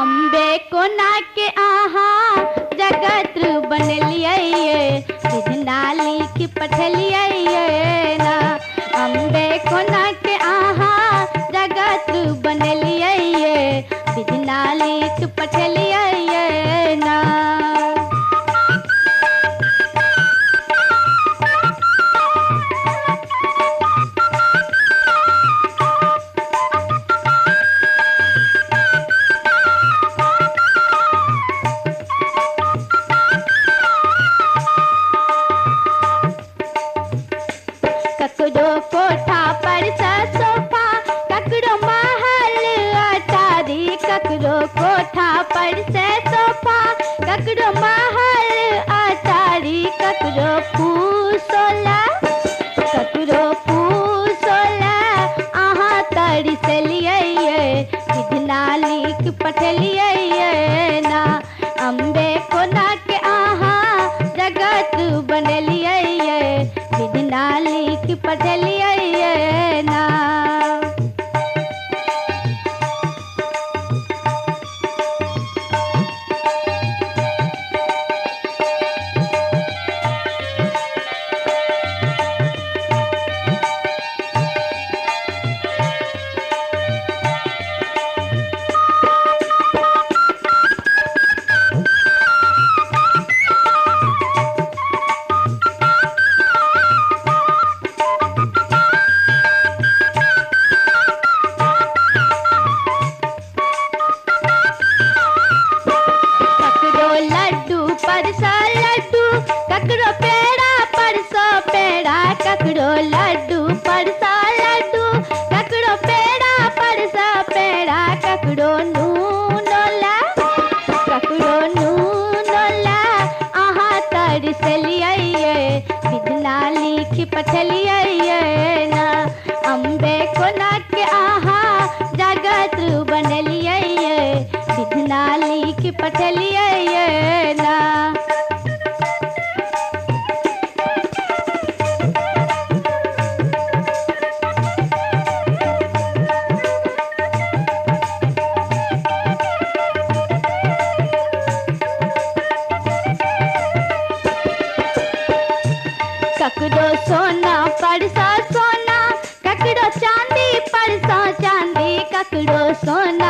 अम्बे को नाके आहा जगत बनलिए विधनाली की पठलिए ना। अम्बे को नाके आहा जगत बनलिए विधनाली की पठलिए ना। ककड़ो कोठा पर सोफा ककड़ो महल अटारी। ककड़ो कोठा पर से सोफा ककड़ो महल अटारी। ककड़ो पूसोला आहा तड़ी से लिए विधनाली की पठलिए ना। अम्बे को नाके आहा जगत बनलिए विधनाली की पठलिए ना। ककड़ो पेड़ा परसो पेड़ा ककड़ो लड्डू परसा लड्डू। ककड़ो पेड़ा परसा पेड़ा ककड़ो नूनोला आहा तड़ से लिए विधनाली की पठलिए ना। अम्बे को नाके आहा जगत बनलिए विधनाली की पठलिए ना। ककड़ो सोना परसा सोना ककड़ो चांदी परसा चांदी। ककड़ो सोना